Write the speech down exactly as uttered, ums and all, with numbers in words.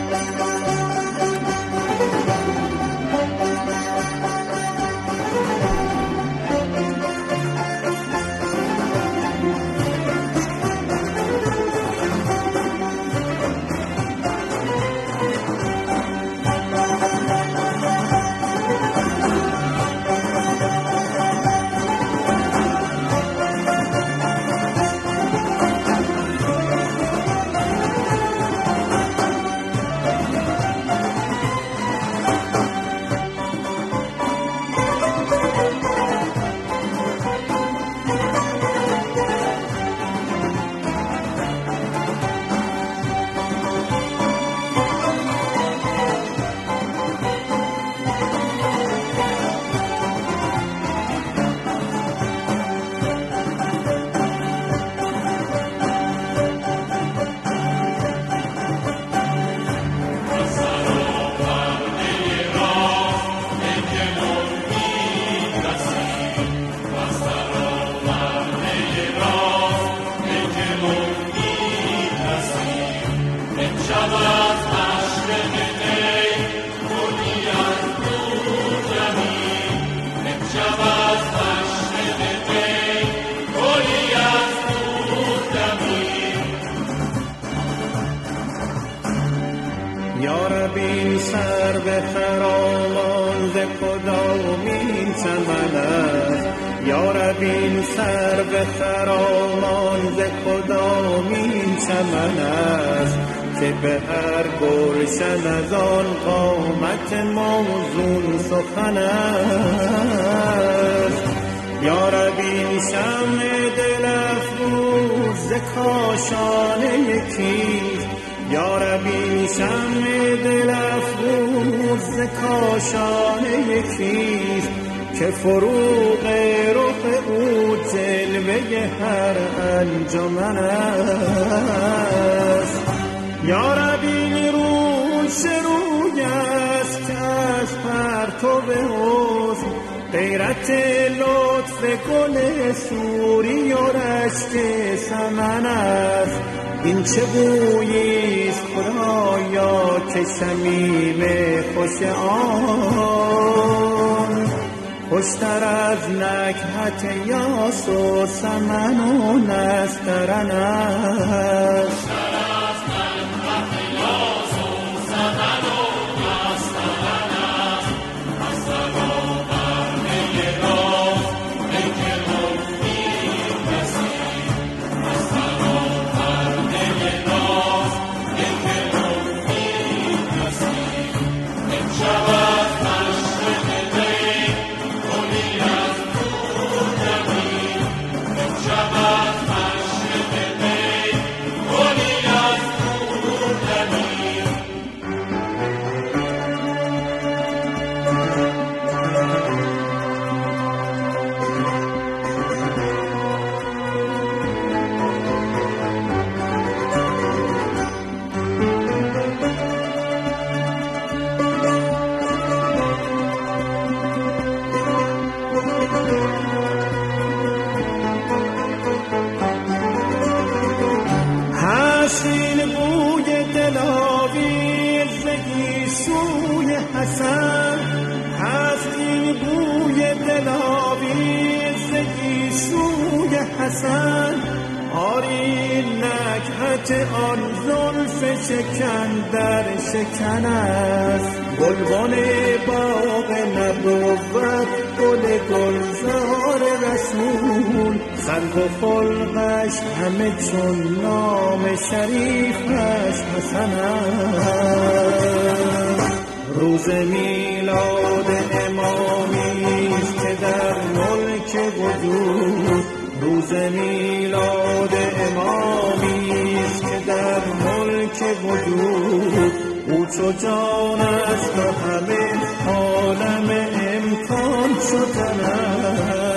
یاربین سر به خرامان ز کدامین چمن است، یاربین سر به خرامان ز کدامین چمن است، که به هر گلشن از آن قامت موزون سخن است. یاربین شمع دل افروز ز کاشانه کیست، یاربین شمع دل افروز ز کاشانه کیست، که فروغ رخ او جلوه هر انجمن است. یاربین روش روی است که از پرتو حسن غیرت لطف گل سوری و رشک سمن است. این چه بوییست خدایا که شمیم خوش آن، خوشتر از نکهت یاس و سمن و نسترن است. این بوی دلاویز زگی سوی حسن، هست این بوی دلاویز زگی سوی حسن، آری نکهت آن زلف شکن در شکن است. گلبن باغ نبوت گل گلزار رسول، سنگ و خلقش همه چون نام شریفش حسن است. روز میلاد امامیست که در ملک وجود، روز میلاد امامیست که در ملک وجود، او چو جان است و همه عالم امکان شدن است.